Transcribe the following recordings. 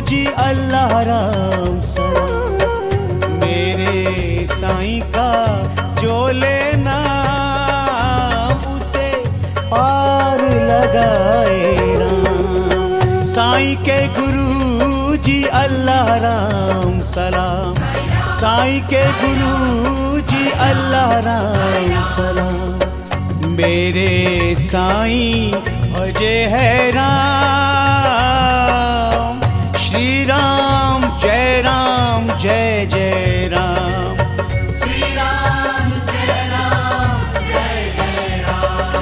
जी अल्लाह राम सलाम। मेरे साईं का जो लेना उसे पार लगाए राम। साईं के गुरु जी अल्लाह राम सलाम। साईं के गुरु जी अल्लाह राम सलाम। मेरे साईं भजे है राम। श्री राम जय जय राम। श्री राम जय जय राम।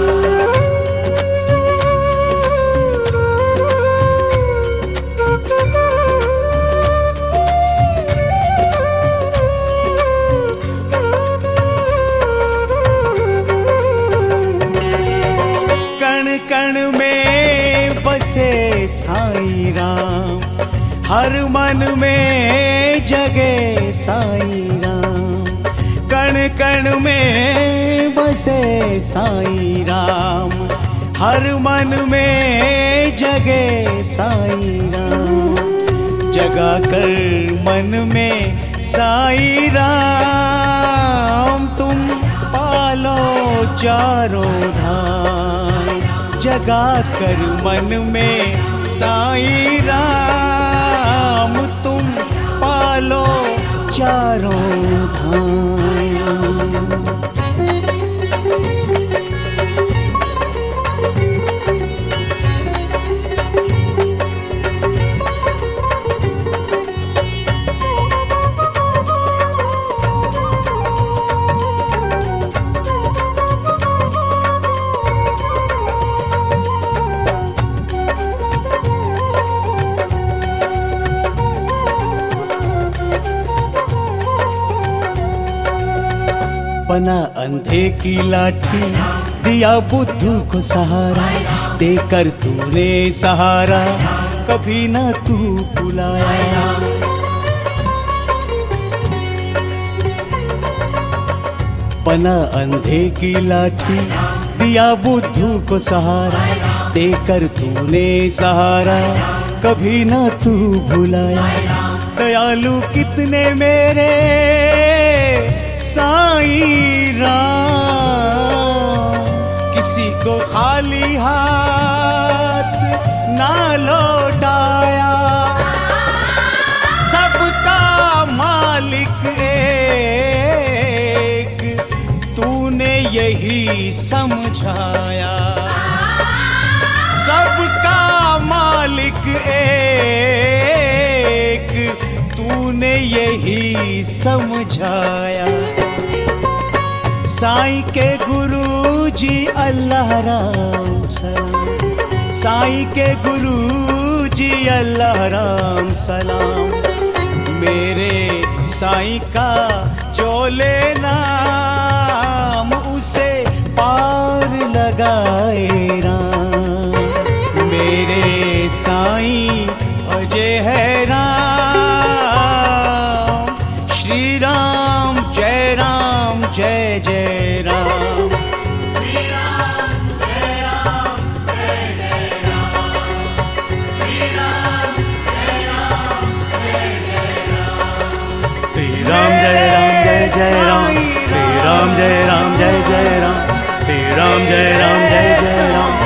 कण कण में बसे साईं राम। हर मन में जगे साईं राम। कण कण में बसे साईं राम। हर मन में जगे साईं राम। जगा कर मन में साईं राम तुम पालो चारों धाम। जगा कर मन में साईं राम तुम पालो चारों धाम। बना अंधे की लाठी दिया बुद्धू को सहारा। देकर तूने सहारा कभी ना तू बुलाया। बना अंधे की लाठी दिया बुद्धू को सहारा। देकर तूने सहारा कभी ना तू बुलाया। दयालु कितने मेरे साईं राम। किसी को खाली हाथ ना लौटाया। सबका मालिक एक तूने यही समझाया। सबका मालिक एक तूने यही समझाया। साईं के गुरु जी अल्लाह राम सलाम। साईं के गुरु जी अल्लाह राम सलाम। मेरे साईं का जो लेना उसे पार लगाए राम। मेरे साईं भजे है राम। श्री राम जय जय राम। श्री राम जय जय राम। श्री राम जय जय राम। श्री राम जय जय राम। श्री राम जय जय राम। श्री राम जय जय राम।